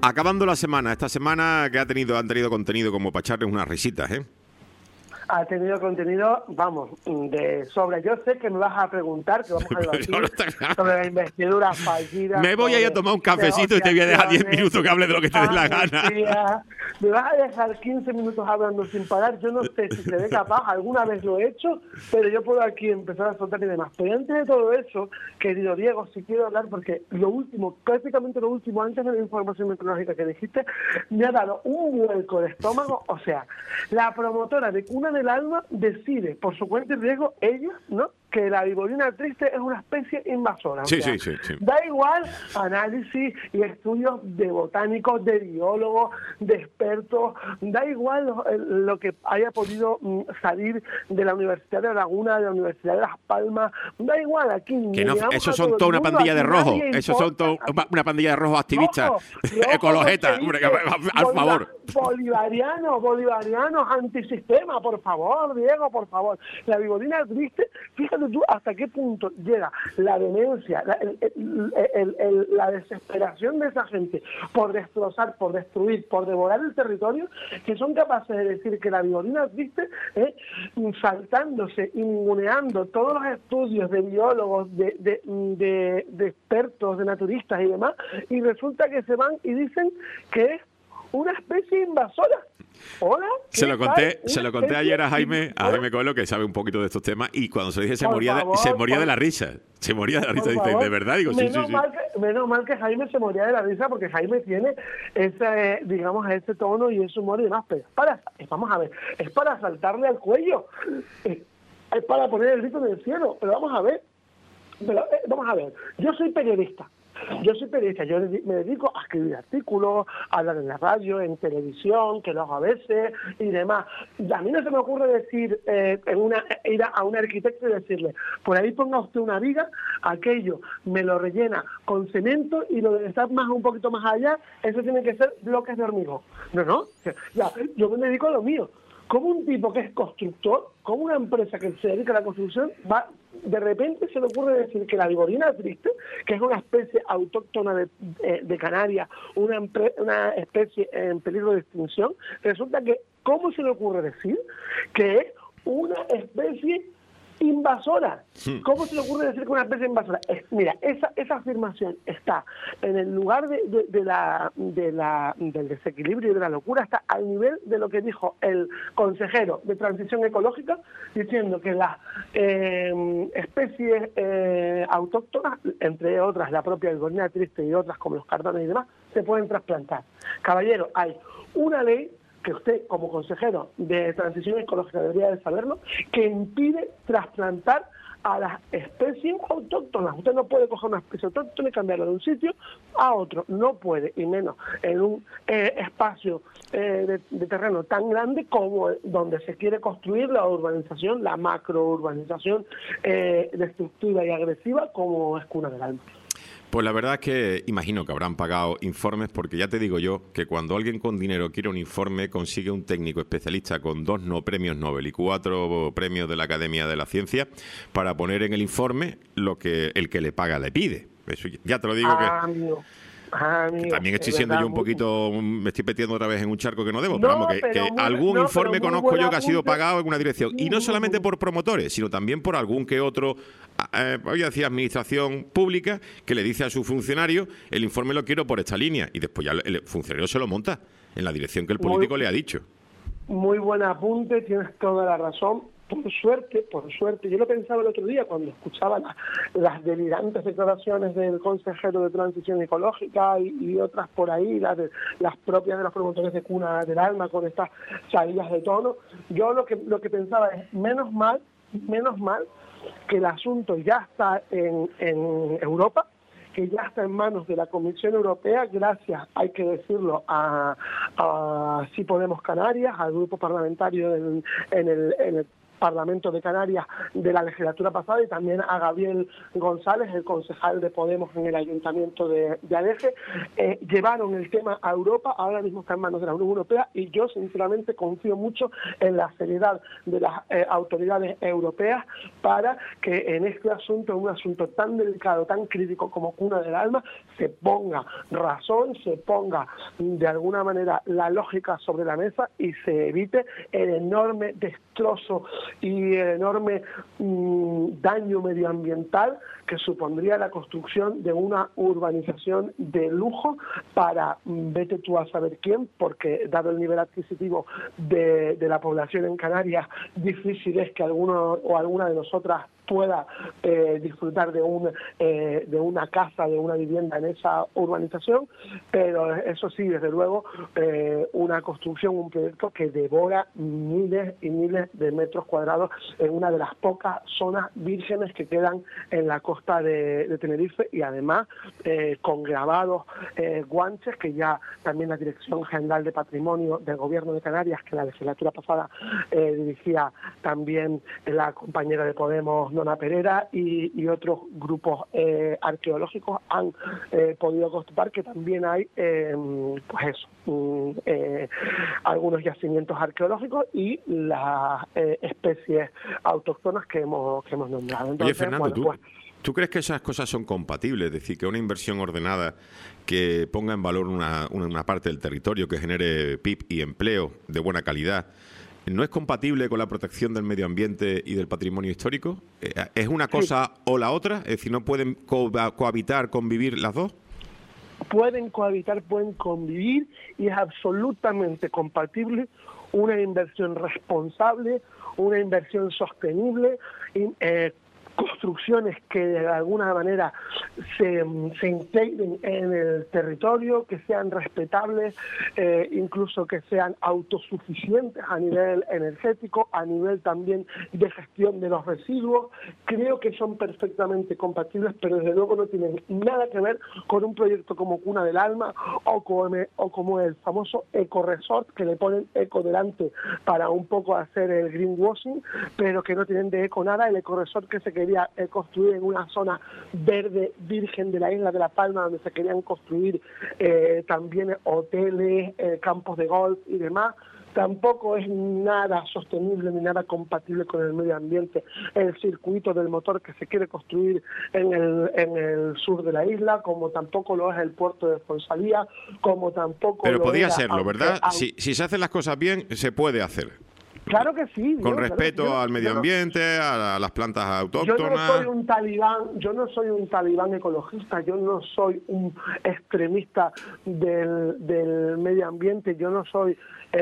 Acabando la semana, esta semana que han tenido contenido como para echarles unas risitas, ¿eh? Ha tenido contenido, vamos, de sobra. Yo sé que me vas a preguntar, que vamos a debatir sobre la investidura fallida. Me voy a ir a tomar un cafecito y te voy a dejar 10 minutos que hable de lo que te dé la gana. Me vas a dejar 15 minutos hablando sin parar. Yo no sé si seré capaz, alguna vez lo he hecho, pero yo puedo aquí empezar a soltar y demás. Pero antes de todo eso, querido Diego, si quiero hablar, porque lo último, prácticamente lo último, antes de la información meteorológica que dijiste, me ha dado un vuelco de estómago. O sea, la promotora de Cuna del Alma decide, por su cuenta y riesgo, ella, ¿no?, que la viborina triste es una especie invasora. Sí, o sea, sí. Da igual análisis y estudios de botánicos, de biólogos, de expertos, da igual lo que haya podido salir de la Universidad de Laguna, de la Universidad de Las Palmas, da igual aquí. Que no, esos son toda una pandilla de rojos, esos son una pandilla de rojos activistas, ecologistas, al favor. Bolivarianos, antisistema, por favor, Diego, por favor. La viborina triste, fíjate tú hasta qué punto llega la demencia, la desesperación de esa gente por destrozar, por destruir, por devorar el territorio, que son capaces de decir que la viborina triste, saltándose, inmuneando todos los estudios de biólogos, de expertos, de naturistas y demás, y resulta que se van y dicen que es una especie invasora. Hola. Se lo conté ayer a Jaime Coelho, que sabe un poquito de estos temas, y cuando se lo dije se moría de la risa. Se moría de la risa, dice, ¿de verdad? Digo, sí. Menos mal que Jaime se moría de la risa, porque Jaime tiene ese, digamos, ese tono y ese humor y demás. Pero vamos a ver, es para saltarle al cuello, es para poner el grito en el cielo. Pero vamos a ver, yo soy periodista, yo me dedico a escribir artículos, a hablar en la radio, en televisión, que lo hago a veces y demás. A mí no se me ocurre decir, ir a un arquitecto y decirle, por ahí ponga usted una viga, aquello me lo rellena con cemento y lo de estar un poquito más allá, eso tiene que ser bloques de hormigón. No, ya, yo me dedico a lo mío. Como un tipo que es constructor, como una empresa que se dedica a la construcción, de repente se le ocurre decir que la viborina triste, que es una especie autóctona de Canarias, una especie en peligro de extinción, resulta que, ¿cómo se le ocurre decir que es una especie invasora? ¿Cómo se le ocurre decir que una especie invasora? Mira, esa afirmación está en el lugar del desequilibrio y de la locura, está al nivel de lo que dijo el consejero de Transición Ecológica, diciendo que las especies autóctonas, entre otras la propia viborina triste y otras como los cardones y demás, se pueden trasplantar. Caballero, hay una ley que usted, como consejero de Transición Ecológica, debería de saberlo, que impide trasplantar a las especies autóctonas. Usted no puede coger una especie autóctona y cambiarla de un sitio a otro. No puede, y menos en un espacio de terreno tan grande como donde se quiere construir la urbanización, la macrourbanización destructiva y agresiva como es Cuna del Alma. Pues la verdad es que imagino que habrán pagado informes, porque ya te digo yo que cuando alguien con dinero quiere un informe, consigue un técnico especialista con 2 premios Nobel y 4 premios de la Academia de la Ciencia para poner en el informe lo que el que le paga le pide. Eso ya te lo digo Amigo, que también estoy siendo yo un poquito, me estoy metiendo otra vez en un charco que no debo, pero vamos, que algún informe conozco yo que ha sido pagado en una dirección, y no solamente por promotores, sino también por algún que otro, voy a decir, administración pública, que le dice a su funcionario, el informe lo quiero por esta línea, y después ya el funcionario se lo monta en la dirección que el político le ha dicho. Muy buen apunte, tienes toda la razón. Por suerte, yo lo pensaba el otro día cuando escuchaba las delirantes declaraciones del consejero de Transición Ecológica y otras por ahí, las propias de los promotores de Cuna del Alma, con estas salidas de tono. Yo lo que pensaba es, menos mal que el asunto ya está en Europa, que ya está en manos de la Comisión Europea, gracias, hay que decirlo, a Sí Podemos Canarias, al grupo parlamentario en el Parlamento de Canarias de la legislatura pasada, y también a Gabriel González, el concejal de Podemos en el Ayuntamiento de Adeje. Llevaron el tema a Europa, ahora mismo está en manos de la Unión Europea, y yo sinceramente confío mucho en la seriedad de las autoridades europeas para que en este asunto, un asunto tan delicado, tan crítico como Cuna del Alma, se ponga razón, se ponga de alguna manera la lógica sobre la mesa y se evite el enorme destrozo y el enorme daño medioambiental que supondría la construcción de una urbanización de lujo para vete tú a saber quién, porque dado el nivel adquisitivo de la población en Canarias, difícil es que alguno o alguna de nosotras pueda disfrutar de una casa, de una vivienda en esa urbanización, pero eso sí, desde luego, una construcción, un proyecto que devora miles y miles de metros cuadrados en una de las pocas zonas vírgenes que quedan en la costa de Tenerife, y además con grabados guanches que ya también la Dirección General de Patrimonio del Gobierno de Canarias, que la legislatura pasada dirigía también la compañera de Podemos, Nona Perera, y otros grupos arqueológicos han podido constatar que también hay algunos yacimientos arqueológicos y las especies autóctonas que hemos nombrado. Entonces, oye, Fernando, bueno, ¿tú crees que esas cosas son compatibles? Es decir, que una inversión ordenada que ponga en valor una parte del territorio, que genere PIB y empleo de buena calidad, ¿no es compatible con la protección del medio ambiente y del patrimonio histórico? ¿Es una cosa o la otra? Es decir, ¿no pueden cohabitar, convivir las dos? Pueden cohabitar, pueden convivir, y es absolutamente compatible una inversión responsable, una inversión sostenible, construcciones que de alguna manera se integren en el territorio, que sean respetables, incluso que sean autosuficientes a nivel energético, a nivel también de gestión de los residuos. Creo que son perfectamente compatibles, pero desde luego no tienen nada que ver con un proyecto como Cuna del Alma o como el famoso Eco Resort, que le ponen eco delante para un poco hacer el greenwashing, pero que no tienen de eco nada. El Eco Resort que se quería construir en una zona verde virgen de la isla de La Palma, donde se querían construir también hoteles, campos de golf y demás, tampoco es nada sostenible ni nada compatible con el medio ambiente. El circuito del motor que se quiere construir en el sur de la isla, como tampoco lo es el puerto de Fonsalía, como tampoco Pero lo podía era, serlo, ¿verdad? Si se hacen las cosas bien, se puede hacer. Claro que sí. Con respeto al medio ambiente, a las plantas autóctonas. Yo no soy un talibán ecologista, yo no soy un extremista del medio ambiente, yo no soy,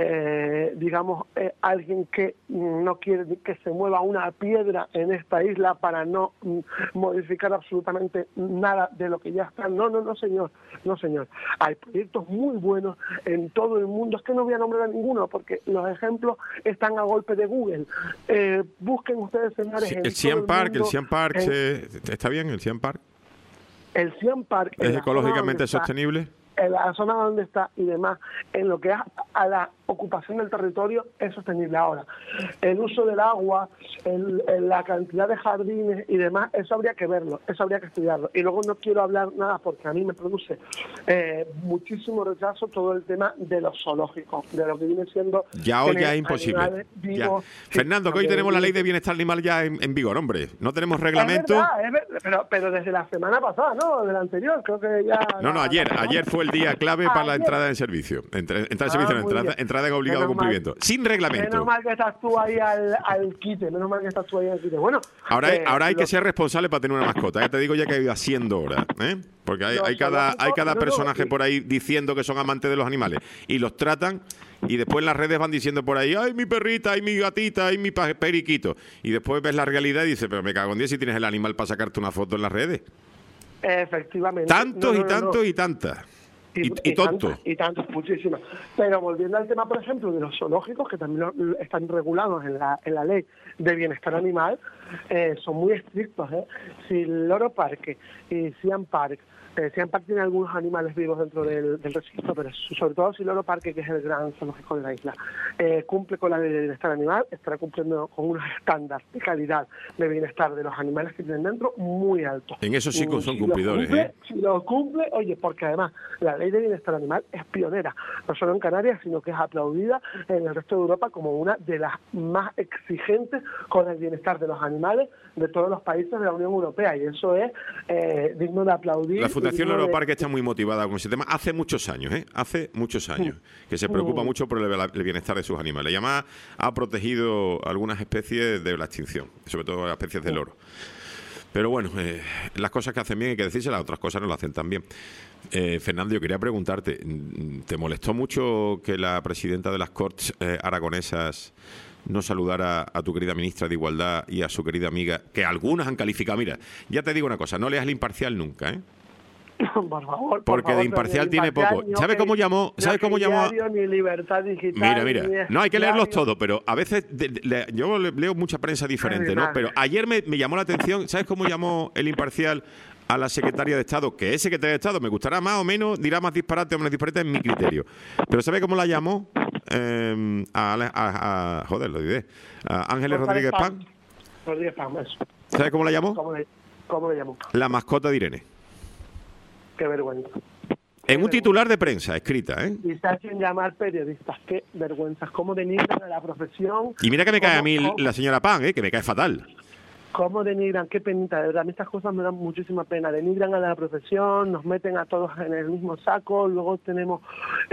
alguien que no quiere que se mueva una piedra en esta isla para no modificar absolutamente nada de lo que ya está. No, señor. Hay proyectos muy buenos en todo el mundo. Es que no voy a nombrar a ninguno porque los ejemplos están a golpe de Google. Busquen ustedes escenarios el Siam Park, ¿está bien el Siam Park? El Siam Park ¿Es ecológicamente sostenible? En la zona donde está y demás, en lo que es a la ocupación del territorio, es sostenible. Ahora, el uso del agua, la cantidad de jardines y demás, eso habría que verlo, eso habría que estudiarlo. Y luego no quiero hablar nada porque a mí me produce muchísimo rechazo todo el tema de los zoológicos, de lo que viene siendo... Ya hoy ya es imposible. Vivos, Fernando, que hoy tenemos la ley de bienestar animal ya en vigor, hombre. No tenemos reglamento. Es verdad, pero desde la semana pasada, ¿no? De la anterior, creo que ya... No, ayer fue el día clave para la entrada en servicio. Entrada en obligado cumplimiento. Sin reglamento. Menos mal que estás tú ahí al quite. Bueno, ahora hay que ser responsable para tener una mascota. Ya te digo ya que va siendo hora, ¿eh? Porque hay cada personaje por ahí diciendo que son amantes de los animales y los tratan, y después en las redes van diciendo por ahí, ay, mi perrita, ay, mi gatita, ay, mi periquito. Y después ves la realidad y dices, pero me cago en 10 si tienes el animal para sacarte una foto en las redes. Efectivamente. Tantos y tantas. Y tontos. Y tantos, muchísimas. Pero volviendo al tema, por ejemplo, de los zoológicos, que también están regulados en la ley de bienestar animal, son muy estrictos. Si Loro Parque y Siam Park Siempre tiene algunos animales vivos dentro del recinto, pero sobre todo si Loro Parque, que es el gran zoológico de la isla, cumple con la ley de bienestar animal, estará cumpliendo con unos estándares de calidad de bienestar de los animales que tienen dentro muy altos. En eso sí son cumplidores. Si lo cumple, oye, porque además la ley de bienestar animal es pionera, no solo en Canarias, sino que es aplaudida en el resto de Europa como una de las más exigentes con el bienestar de los animales de todos los países de la Unión Europea, y eso es digno de aplaudir. La Fundación Loro Parque está muy motivada con ese tema hace muchos años, que se preocupa mucho por el bienestar de sus animales. Y además ha protegido algunas especies de la extinción, sobre todo las especies de loro. Pero bueno, las cosas que hacen bien hay que decírselas, otras cosas no lo hacen tan bien. Fernando, yo quería preguntarte, ¿te molestó mucho que la presidenta de las Corts aragonesas no saludara a tu querida ministra de Igualdad y a su querida amiga, que algunos han calificado? Mira, ya te digo una cosa, no leas el Imparcial nunca, ¿eh? Por favor, porque de imparcial tiene poco. ¿Sabes cómo llamó? ¿Sabes cómo llamó? Ni Libertad Digital. Mira. No hay que leerlos todos, pero a veces yo leo mucha prensa diferente, ¿no? Pero ayer me llamó la atención. ¿Sabes cómo llamó el Imparcial a la secretaria de Estado? Que es secretaria de Estado, me gustará más o menos, dirá más disparate o menos disparate, en mi criterio. Pero ¿sabes cómo la llamó? Joder, lo diré. A Ángeles Rodríguez Pan. Rodríguez Pan, eso. ¿Sabes cómo la llamó? ¿Cómo le llamó? La mascota de Irene. Qué vergüenza. En un titular de prensa, escrita, ¿eh? Y se hacen llamar periodistas. Qué vergüenza. Cómo denigran a la profesión. Y mira que me cae a mí la señora Pan, que me cae fatal. Cómo denigran, qué penita, de verdad. A mí estas cosas me dan muchísima pena. Denigran a la profesión, nos meten a todos en el mismo saco. Luego tenemos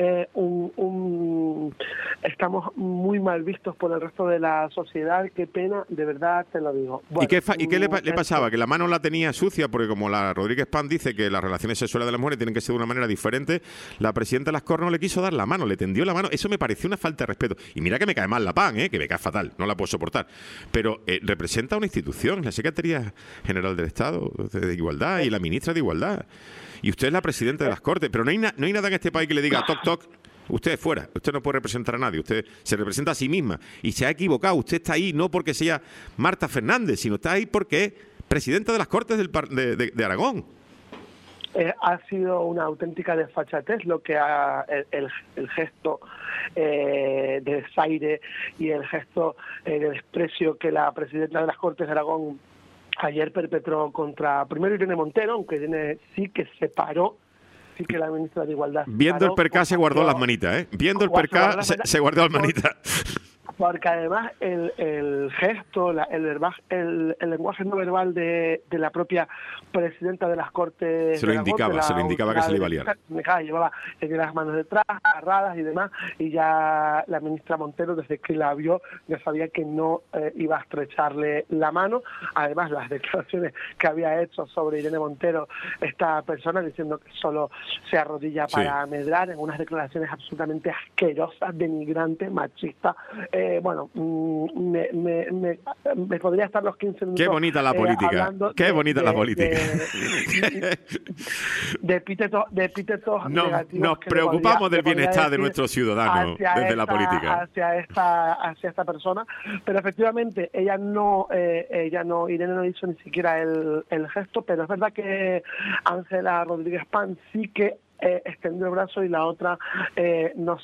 estamos muy mal vistos por el resto de la sociedad. Qué pena, de verdad te lo digo. Bueno, ¿Y qué le pasaba? Que la mano la tenía sucia, porque como la Rodríguez Pan dice que las relaciones sexuales de las mujeres tienen que ser de una manera diferente, la presidenta de las Corts no le quiso dar la mano, le tendió la mano. Eso me pareció una falta de respeto. Y mira que me cae mal la Pan, que me cae fatal, no la puedo soportar. Pero representa una institución, la Secretaría General del Estado de Igualdad y la ministra de Igualdad. Y usted es la presidenta de las Cortes, pero no hay nada en este país que le diga toc toc, usted es fuera, usted no puede representar a nadie, usted se representa a sí misma y se ha equivocado. Usted está ahí no porque sea Marta Fernández, sino está ahí porque es presidenta de las Cortes de Aragón. Ha sido una auténtica desfachatez lo que el gesto de desaire y el gesto de desprecio que la presidenta de las Cortes de Aragón ayer perpetró contra primero Irene Montero, aunque Irene sí que se paró, sí que la ministra de Igualdad viendo el percá se guardó las manitas, viendo el percá se guardó las manitas. Porque además el gesto, el lenguaje no verbal de la propia presidenta de las Cortes... Se lo indicaba que se le iba a liar. Llevaba las manos detrás, agarradas y demás, y ya la ministra Montero, desde que la vio, ya sabía que no iba a estrecharle la mano. Además, las declaraciones que había hecho sobre Irene Montero, esta persona, diciendo que solo se arrodilla para medrar, en unas declaraciones absolutamente asquerosas, denigrantes, machistas. Bueno, me podría estar los 15 minutos. Qué bonita la política. Qué bonita la política. De epítetos negativos. Nos preocupamos del bienestar de nuestros ciudadanos desde la política. Hacia esta persona. Pero efectivamente, Irene no hizo ni siquiera el gesto, pero es verdad que Ángela Rodríguez Pan sí que extendió el brazo y la otra no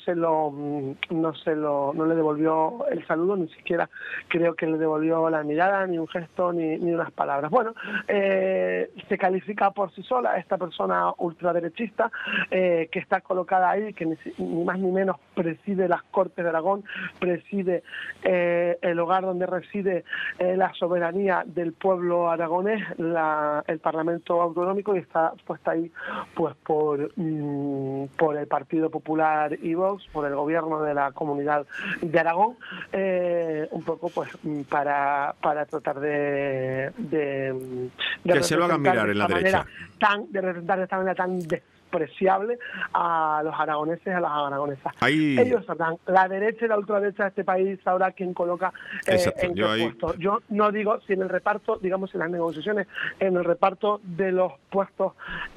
le devolvió el saludo, ni siquiera creo que le devolvió la mirada, ni un gesto, ni unas palabras. Bueno, se califica por sí sola esta persona ultraderechista que está colocada ahí, que ni más ni menos preside las Cortes de Aragón, preside el hogar donde reside la soberanía del pueblo aragonés, el Parlamento Autonómico, y está puesta ahí pues por el Partido Popular y Vox, por el gobierno de la Comunidad de Aragón, un poco pues para tratar de que se lo hagan mirar en la derecha. De representar de esta manera tan despreciable a los aragoneses y a las aragonesas. Ahí... Ellos sabrán, la derecha y la ultraderecha de este país sabrá quién coloca en qué puesto. Yo no digo si en el reparto, digamos en las negociaciones, en el reparto de los puestos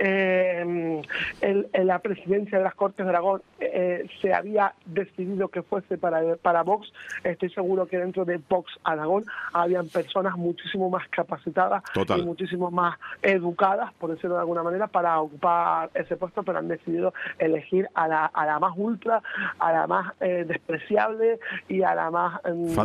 en la presidencia de las Cortes de Aragón se había decidido que fuese para Vox. Estoy seguro que dentro de Vox Aragón habían personas muchísimo más capacitadas y muchísimo más educadas, por decirlo de alguna manera, para ocupar ese puesto, pero han decidido elegir a la más ultra, a la más despreciable y a la más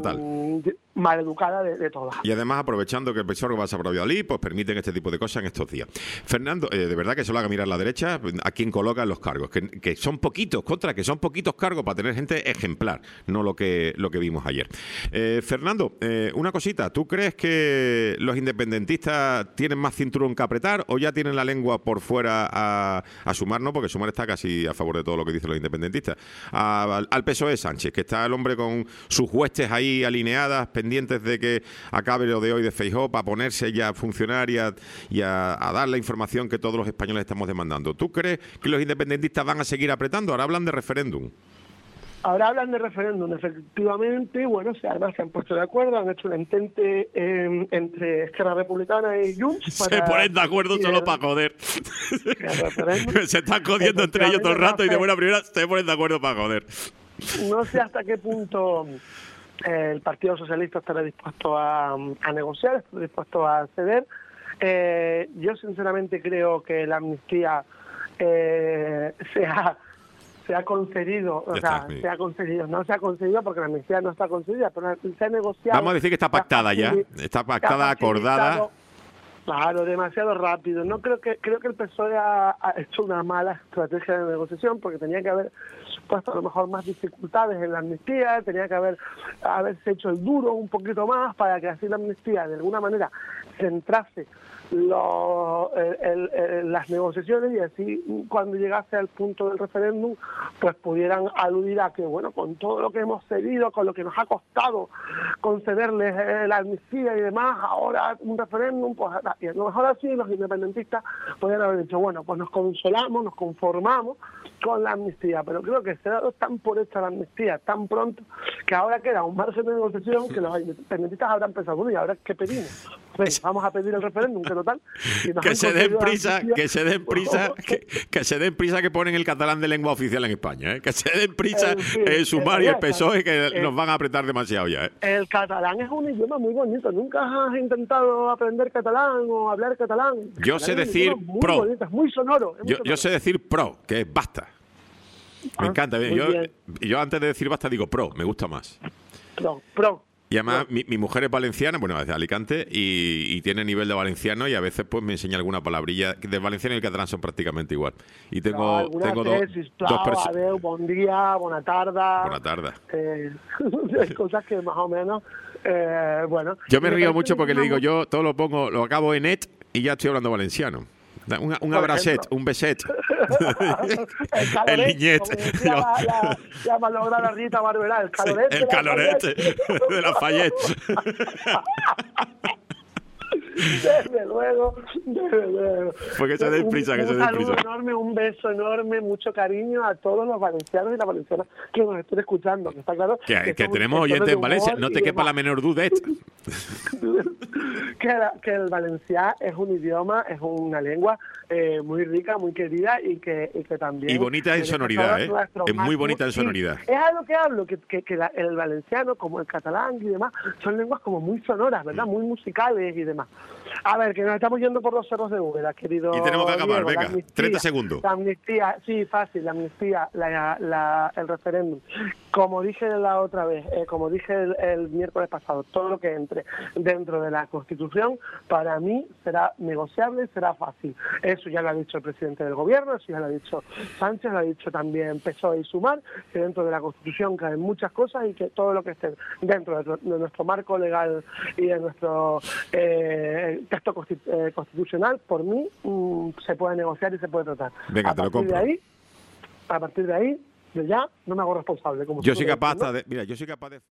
maleducada de todas. Y además, aprovechando que el PSOE va a Valladolid, pues permiten este tipo de cosas en estos días. Fernando, de verdad que solo haga mirar a la derecha a quién colocan los cargos, que son poquitos, que son poquitos cargos para tener gente ejemplar, no lo que vimos ayer. Fernando, una cosita, ¿tú crees que los independentistas tienen más cinturón que apretar o ya tienen la lengua por fuera a Sumar? No, porque Sumar está casi a favor de todo lo que dicen los independentistas. Al PSOE Sánchez, que está el hombre con sus huestes ahí alineadas, pendientes de que acabe lo de hoy de Feijóo para ponerse ya a funcionar y a dar la información que todos los españoles estamos demandando. ¿Tú crees que los independentistas van a seguir apretando? Ahora hablan de referéndum. Ahora hablan de referéndum, efectivamente. Bueno, además se han puesto de acuerdo, han hecho un entente entre Esquerra Republicana y Junts. Se ponen de acuerdo solo para joder. Se están jodiendo entre ellos todo el rato y de buena primera se ponen de acuerdo para joder. No sé hasta qué punto el Partido Socialista estará dispuesto a negociar, estará dispuesto a ceder. Yo sinceramente creo que la amnistía se ha concedido, no se ha concedido porque la amnistía no está concedida, pero se ha negociado. Vamos a decir que está pactada ya, está pactada, acordada. Claro, demasiado rápido. No creo que el PSOE ha hecho una mala estrategia de negociación porque tenía que haber puesto a lo mejor más dificultades en la amnistía, tenía que haberse hecho el duro un poquito más para que así la amnistía de alguna manera centrase las negociaciones y así cuando llegase al punto del referéndum pues pudieran aludir a que bueno, con todo lo que hemos cedido, con lo que nos ha costado concederles la amnistía y demás, ahora un referéndum, pues y a lo mejor así los independentistas podrían haber dicho bueno, pues nos consolamos, nos conformamos con la amnistía, pero creo que se ha dado tan por hecha la amnistía tan pronto que ahora queda un margen de negociación que los independentistas habrán pensado, ¿y ahora qué pedimos? Pues vamos a pedir el referéndum, que total. Que se den prisa, que se den prisa que ponen el catalán de lengua oficial en España, ¿eh? Que se den prisa Sumar y el PSOE que nos van a apretar demasiado ya, ¿eh? El catalán es un idioma muy bonito. ¿Nunca has intentado aprender catalán o hablar catalán? Yo sé decir pro. Bonito, es muy sonoro. Yo sé decir pro, que es basta. Me encanta. Yo antes de decir basta digo pro, me gusta más. Pro. Y además mi mujer es valenciana, bueno, es de Alicante, y tiene nivel de valenciano y a veces pues me enseña alguna palabrilla. Del valenciano y el catalán son prácticamente igual. Y tengo dos personas. Adeu, bon dia, bona tarda. Buena tarde. Cosas que más o menos, bueno. Yo me río mucho porque le digo, yo todo lo acabo en et y ya estoy hablando valenciano. Un abracet, un beset. El niñet. La malograda Rita Barberá, el calorete. El calorete de la Fayette. Desde luego. Porque se den prisa, Un saludo enorme, un beso enorme, mucho cariño a todos los valencianos y las valencianas que nos estén escuchando. Está claro que tenemos oyentes en Valencia, no te quepa la menor duda. Que el valencià es un idioma, es una lengua muy rica, muy querida y que también... Y bonita en sonoridad, ¿eh? Es muy bonita en sonoridad. Es algo que hablo, que el valenciano, como el catalán y demás, son lenguas como muy sonoras, ¿verdad? Muy musicales y demás. A ver, que nos estamos yendo por los cerros de Úbeda, querido. Y tenemos que acabar, Diego, venga, 30 segundos. La amnistía, sí, fácil, la amnistía, el referéndum. Como dije la otra vez, como dije el miércoles pasado, todo lo que entre dentro de la Constitución, para mí será negociable, será fácil. Eso ya lo ha dicho el presidente del Gobierno, eso ya lo ha dicho Sánchez, lo ha dicho también PSOE y Sumar, que dentro de la Constitución caen muchas cosas y que todo lo que esté dentro de nuestro marco legal y de nuestro texto constitucional, por mí, se puede negociar y se puede tratar. Venga, te lo compro. A partir de ahí, de ya, no me hago responsable. Yo soy capaz de...